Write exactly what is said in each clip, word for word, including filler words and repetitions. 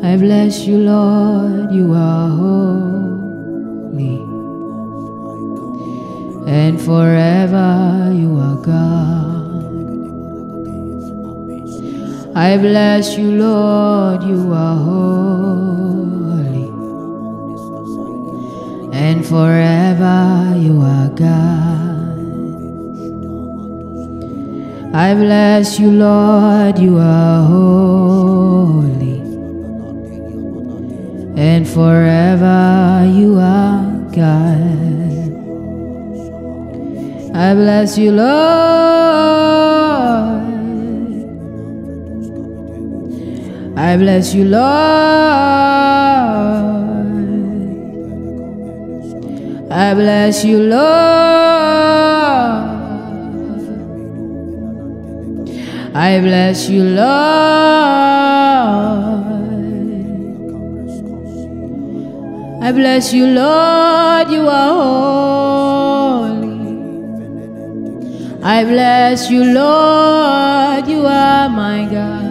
I bless you, Lord, you are holy, and forever you are God. I bless you, Lord, you are holy, and forever you are God. I bless you, Lord, you are holy, and forever you are God. I bless you, Lord. I bless you, Lord. I bless you, Lord. I bless you, Lord. I bless you, Lord, you are holy. I bless you, Lord, you are my God.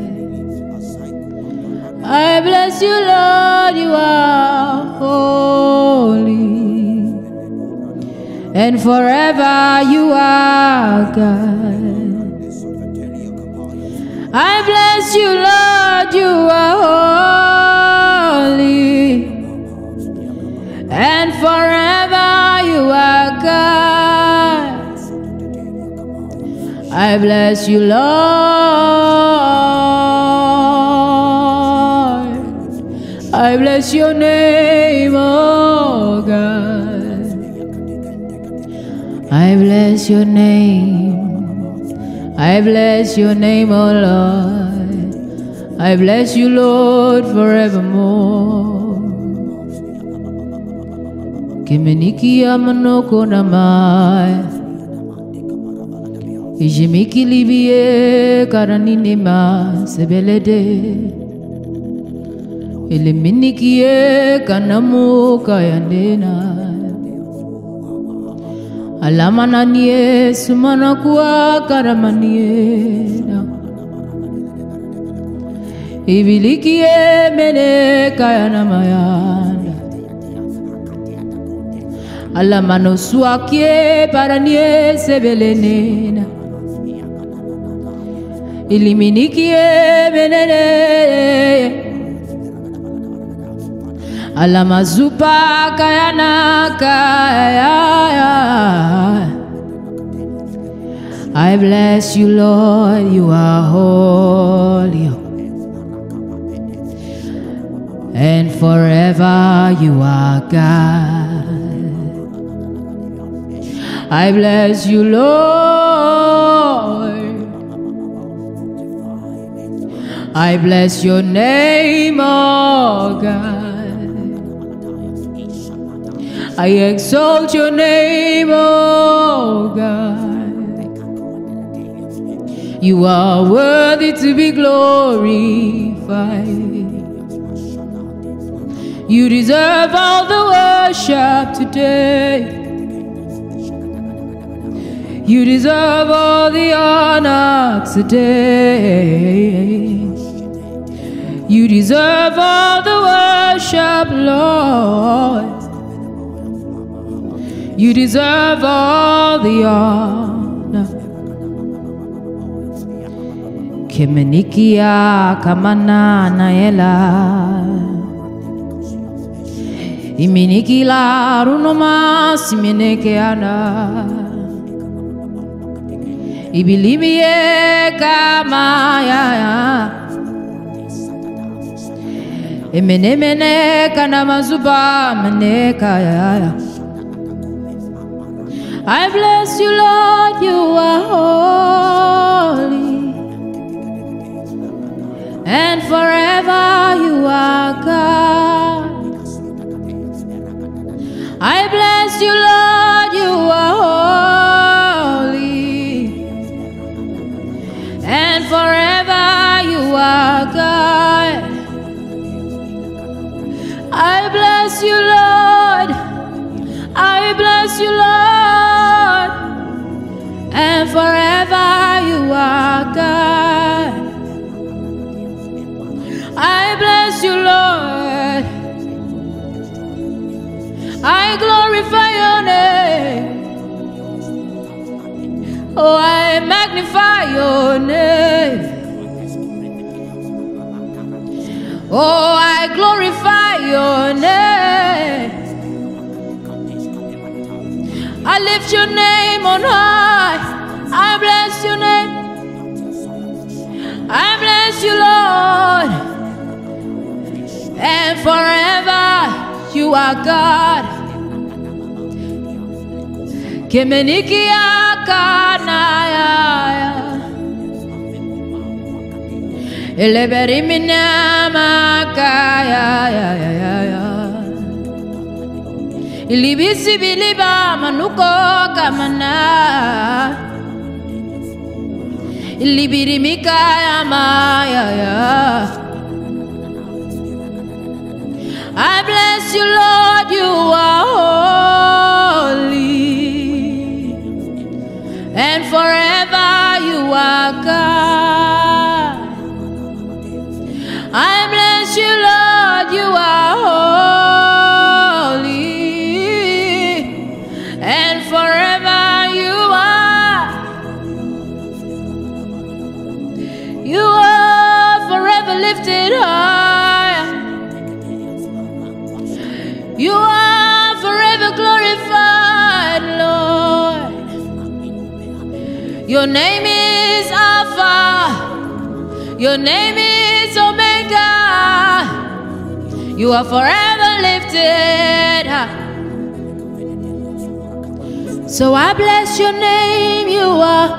I bless you, Lord, you are holy, and forever you are God. I bless you, Lord, you are holy, and forever you are God. I bless you, Lord. I bless your name, oh God. I bless your name. I bless your name, oh Lord. I bless you, Lord, forevermore. Kimeniki amanoko namai, Ijimiki libie karanima sebelede, Iliminikie kanamu kayandena, Alamananie sumanakua karamaniena, Ibilikie mene kayanamayana, Alamano suakie paranie sebelenena, Iliminikie menene, Alamazupa kayana kaya. I bless you, Lord, you are holy, and forever you are God. I bless you, Lord. I bless your name, oh God. I exalt your name, oh God. You are worthy to be glorified. You deserve all the worship today. You deserve all the honor today. You deserve all the worship, Lord. You deserve all the honor. Kemenikia kamana naela, iminikila runoma simenekeana, ibilibie kamaya, emenemene kanamazuba menekaya. I bless you, Lord, you are holy, and forever you are God. I bless you, Lord, you are holy, and forever you are God. I bless you, Lord. I bless you, Lord, and forever you are God. I bless bless you, Lord. I glorify your name. Oh, I magnify your name. Oh, I glorify your name. I lift your name on high. I bless your name. I bless you, Lord. And forever you are God. Kemenikia kanaya. Eleberi minama kaya ya ya ya ya. Ilibisi biliba manuko kamana. Ilibiri mikaya maya ya. I bless you, Lord, you are holy, and forever you are God. I bless you, Lord, you are holy, and forever you are. You are forever lifted high. You are forever glorified, Lord. Your name is Alpha. Your name is Omega. You are forever lifted high. So I bless your name, you are.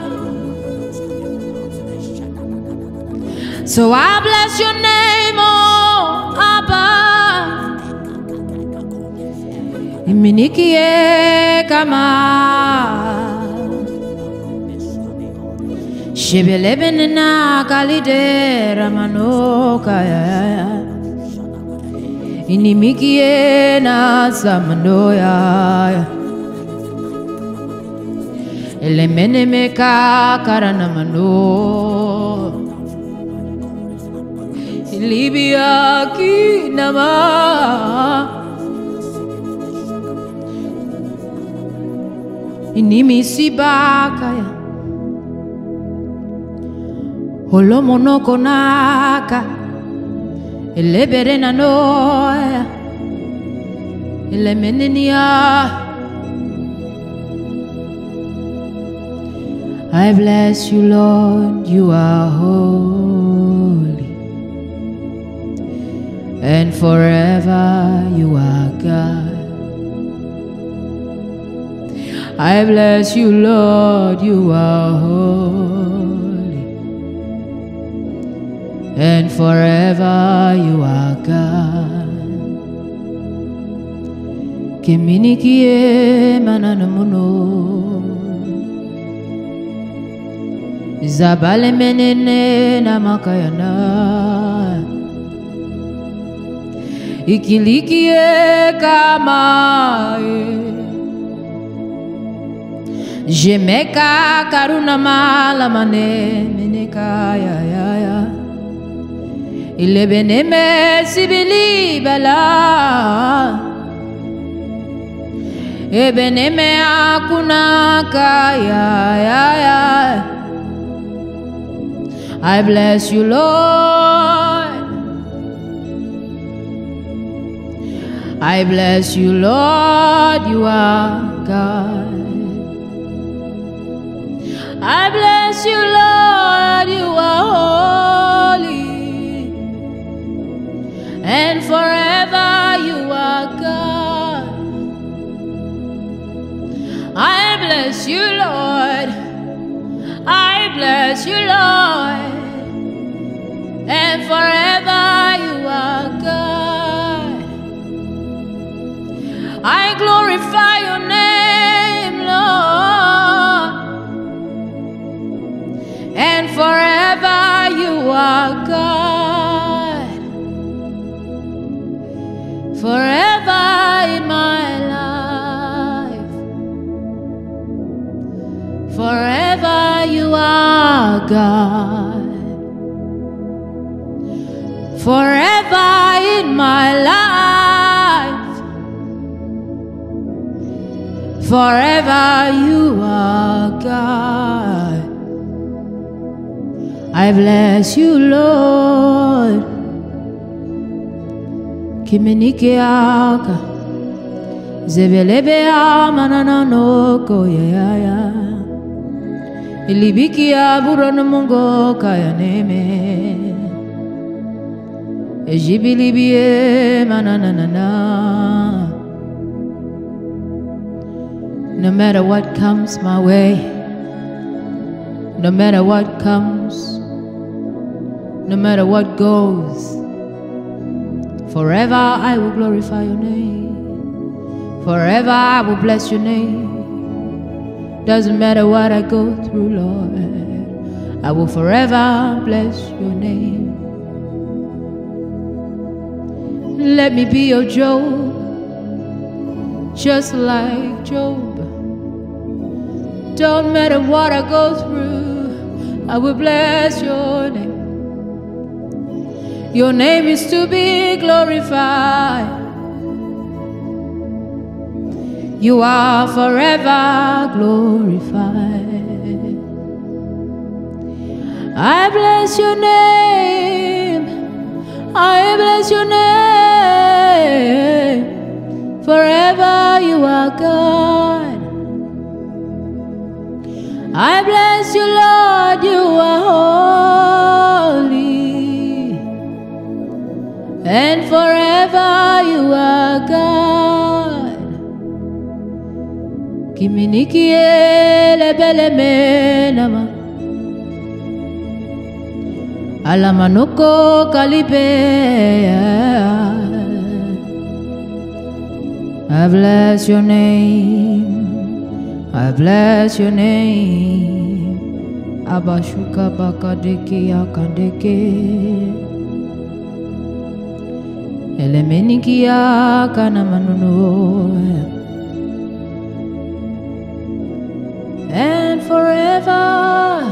So I bless your name, oh Abba. Iminikie kama Shebelebenena kalide ramanoka ya. Inimikie na samanoya. Elemenemeka karanamano. Libya kinama. Inimisi bakaya holomonoko naka eleberena noya elemenenia. I bless you, Lord, you are holy, and forever you are God. I bless you, Lord, you are holy, and forever you are God. Kiminikie mananamuno Zabale menene na makayana Ikilikie kamae Jemeka karuna mala mane meneka ya ya ya. Ilebene me sibili bala. Ebene me akuna kaya ya ya. I bless you, Lord. I bless you, Lord. You are God. I bless you, Lord, you are holy, and forever you are God. I bless you, Lord, I bless you, Lord, and forever you are God. I glorify your name, Lord, and forever you are God. Forever in my life, forever you are God. Forever forever in my life. Forever you are God. I bless you, Lord. Kiminikiaka Zebelebe manana no koyaya Ilibikia burana mungo kaya neme Ejibilibie manana na. No matter what comes my way, no matter what comes, no matter what goes, forever I will glorify your name. Forever I will bless your name. Doesn't matter what I go through, Lord, I will forever bless your name. Let me be your Job, just like Job. Don't matter what I go through, I will bless your name. Your name is to be glorified. You are forever glorified. I bless your name. I bless your name. Forever you are God. I bless you, Lord, you are holy. And forever you are God. Kiminikie lebele menama Alamanoko kalipe. I bless your name, I bless your name. Abashuka bakadeki akandeke Elemenikia kana manuno. And forever,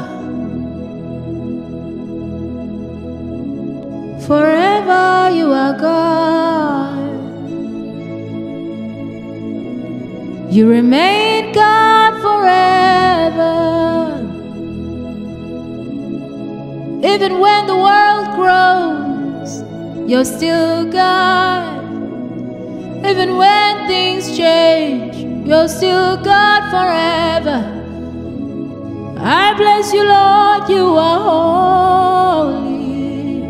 forever you are God. You remain God forever. Even when the world grows, you're still God. Even when things change, you're still God forever. I bless you, Lord, you are holy.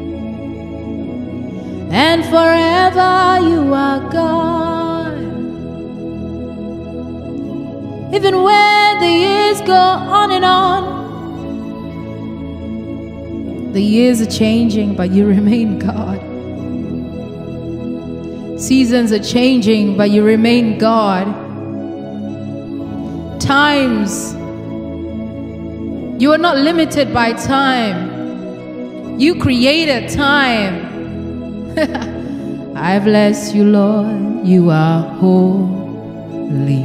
And forever you are God. Even when the years go on and on, the years are changing, but you remain God. Seasons are changing, but you remain God. Times, you are not limited by time. You created time. I bless you, Lord, you are holy.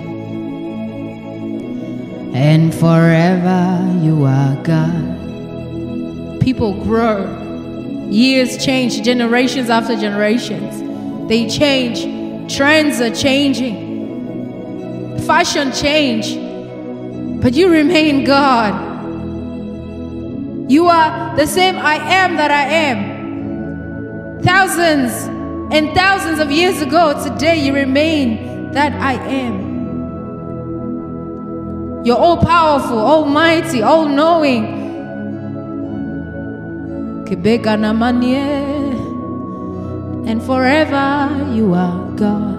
And forever you are God. People grow. Years change, generations after generations. They change. Trends are changing. Fashion change. But you remain God. You are the same I am that I am. Thousands and thousands of years ago, today you remain that I am. You're all powerful, almighty, all knowing. And forever you are God.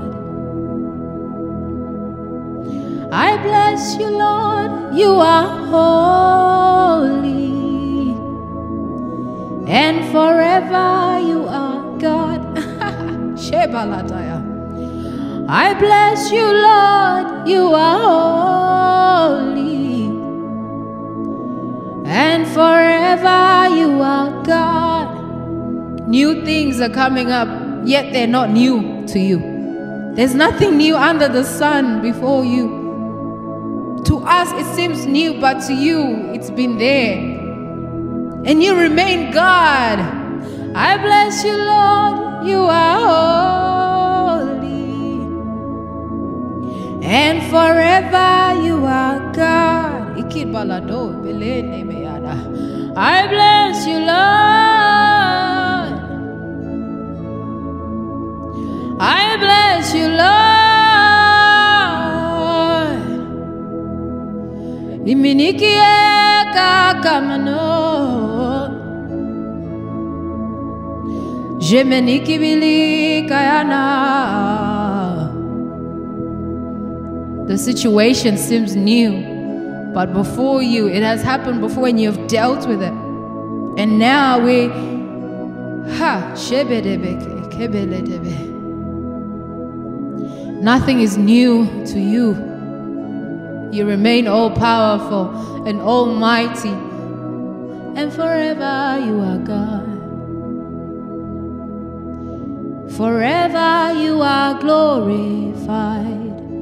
I bless you, Lord, you are holy. And forever you are God. I bless you, Lord, you are holy. And forever you are God. New things are coming up, yet they're not new to you. There's nothing new under the sun before you. To us it seems new, but to you it's been there. And you remain God. I bless you, Lord, you are holy, and forever you are God. I bless you, Lord. I bless you, Lord. Iminiki kakamano. Jemeniki bili kayana. The situation seems new, but before you, it has happened before and you have dealt with it. And now we, ha, shebedebe, kebeledebe. Nothing is new to you. You remain all powerful and almighty, and forever you are God. Forever you are glorified.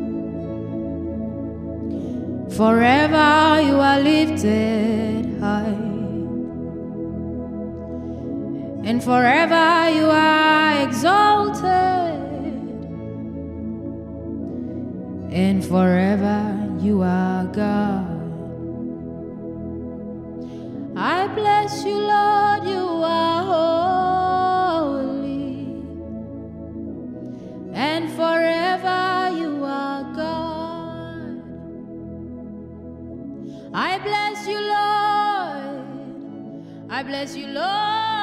Forever you are lifted high. And forever you are exalted. And forever you are God. I bless you, Lord, you are holy. And forever you are God. I bless you, Lord. I bless you, Lord.